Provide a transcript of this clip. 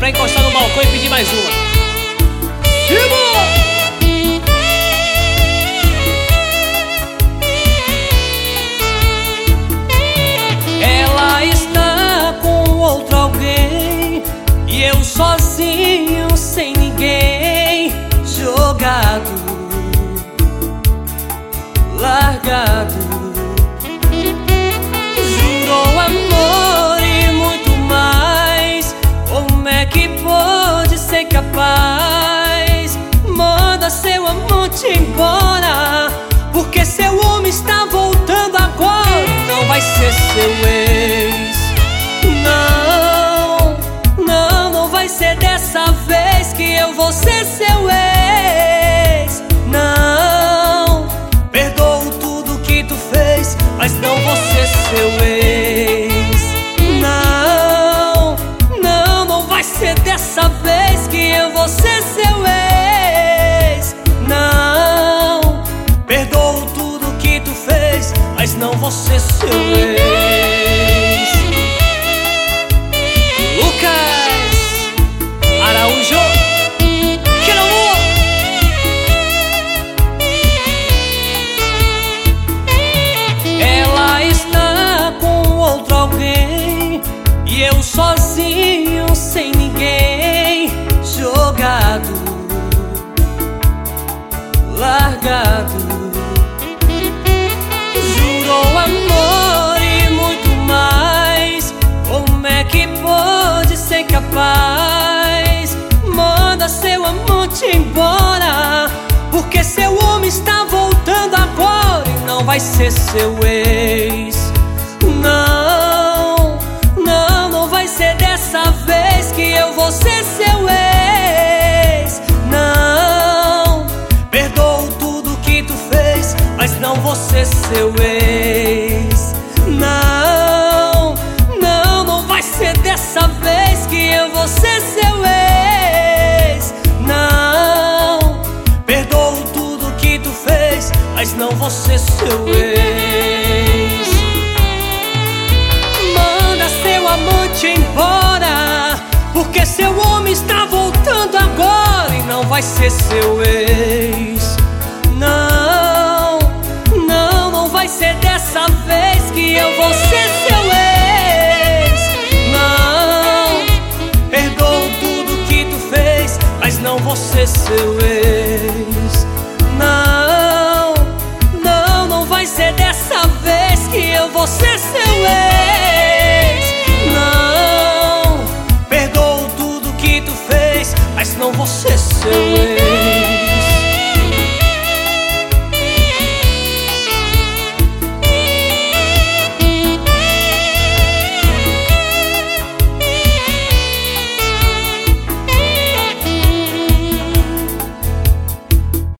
pra encostar no balcão e pedir mais uma. Ela está com outro alguém e eu sozinho, sem ninguém, jogado, largado. Jurou amor e muito mais. Como é que pode ser capaz? Manda seu amante embora, porque seu homem está voltando agora. Não vai ser seu ex. Não, não, não vai ser dessa vez que eu vou ser seu ex. Não, perdoo tudo que tu fez, mas não vou ser seu ex. Não, não, não vai ser dessa vez que eu vou ser seu ex. Não, perdoo tudo que tu fez, mas não vou ser seu ex. Lucas Araújo, que amor. Ela está com outro alguém e eu sozinho, sem ninguém, jogado, largado. Jurou amor e muito mais. Como é que pode ser capaz? Manda seu amante embora, porque seu homem está voltando agora e não vai ser seu ex. Não, não, não vai ser dessa vez que eu vou ser seu ex. Não, perdoo tudo que tu fez, mas não vou ser seu ex. Não, não, não vai ser dessa vez que eu vou ser seu ex. Não, perdoo tudo que tu fez, mas não vou ser seu ex. Manda seu amante embora, porque seu homem está voltando agora e não vai ser seu ex. Não, não, não vai ser dessa vez que eu vou ser seu ex. Não, perdoo tudo que tu fez, mas não vou ser seu ex. Não, não, não vai ser dessa vez que eu vou ser seu ex. Não, perdoo tudo que tu fez, mas não vou ser seu ex.